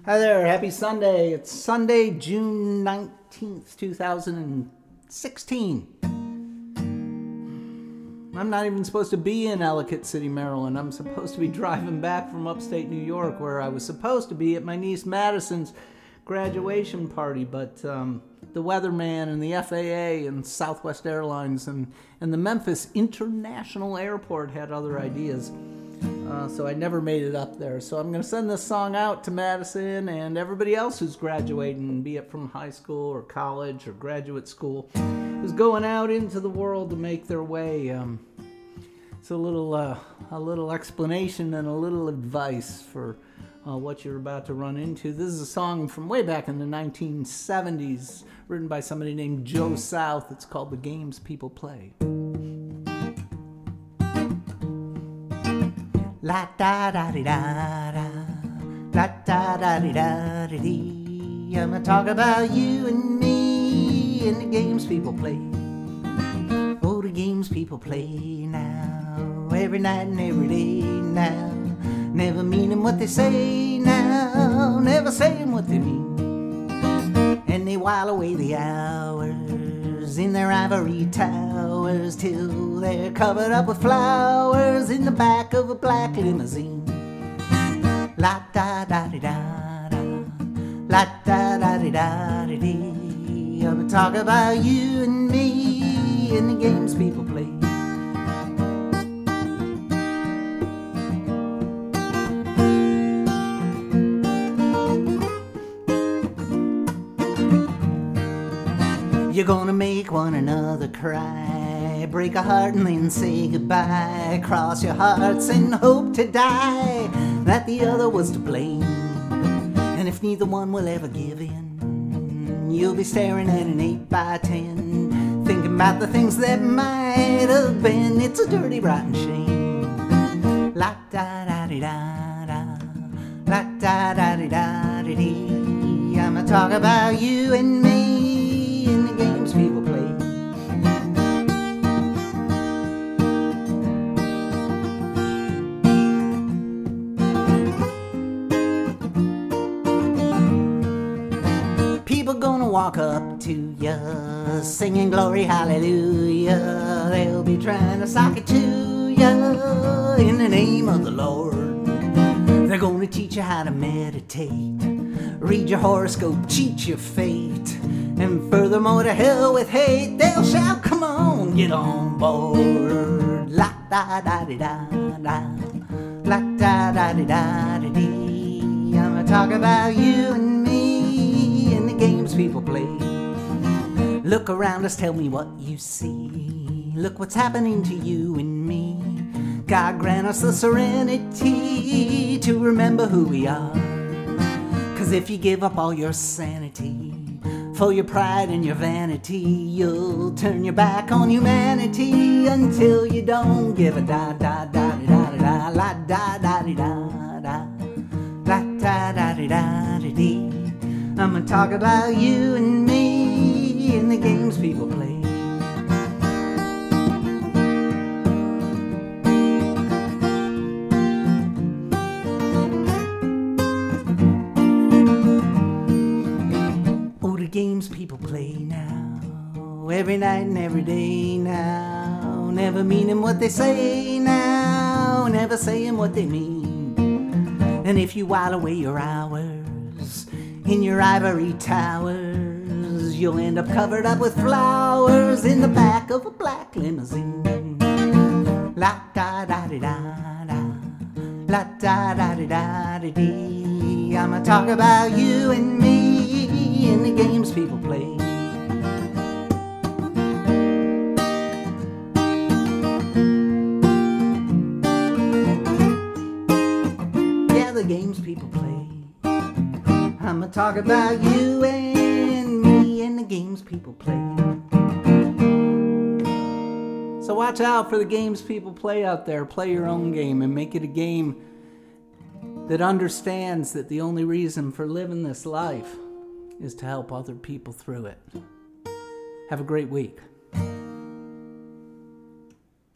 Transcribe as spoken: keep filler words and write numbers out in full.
Hi there, happy Sunday. It's Sunday, June nineteenth, two thousand sixteen. I'm not even supposed to be in Ellicott City, Maryland. I'm supposed to be driving back from upstate New York, where I was supposed to be at my niece Madison's graduation party, but um, the weatherman and the F A A and Southwest Airlines and, and the Memphis International Airport had other ideas. Uh, so I never made it up there. So I'm going to send this song out to Madison and everybody else who's graduating, be it from high school or college or graduate school, who's going out into the world to make their way. Um, it's a little, uh, a little explanation and a little advice for uh, what you're about to run into. This is a song from way back in the nineteen seventies, written by somebody named Joe South. It's called The Games People Play. La da da di da da, la da da di da di dee. I'm gonna talk about you and me and the games people play. Oh, the games people play now, every night and every day now. Never meaning what they say now, never saying what they mean. And they while away the hours in their ivory towers till they're covered up with flowers in the back of a black limousine. La da da di da da, la da da di da di dee. I'm gonna talk about you and me and the games people play. You're gonna make one another cry, break a heart and then say goodbye, cross your hearts and hope to die that the other was to blame. And if neither one will ever give in, you'll be staring at an eight by ten, thinking about the things that might have been. It's a dirty, rotten shame. La da da di da da, la da da di da di dee. I'ma talk about you and me and the games people play. People gonna walk up to ya, singing glory hallelujah. They'll be trying to sock it to ya in the name of the Lord. They're gonna teach you how to meditate, read your horoscope, cheat your fate. And furthermore, to hell with hate, they'll shout, come on, get on board. La da da di da da, la da da di da di dee. I'ma talk about you and me and the games people play. Look around us, tell me what you see. Look what's happening to you and me. God grant us the serenity to remember who we are. Cause if you give up all your sanity for your pride and your vanity, you'll turn your back on humanity until you don't give a da da da da da da, la da da di da da, la da da di da di dee. I'm gonna talk about you and me and the games people play. Games people play now, every night and every day now. Never meaning what they say now, never saying what they mean. And if you while away your hours in your ivory towers, you'll end up covered up with flowers in the back of a black limousine. La da da di da da, la da da di da di dee. I'ma talk about you and me and the games people play. Yeah, the games people play. I'ma talk about you and me and the games people play. So watch out for the games people play out there. Play your own game and make it a game that understands that the only reason for living this life is to help other people through it. Have a great week.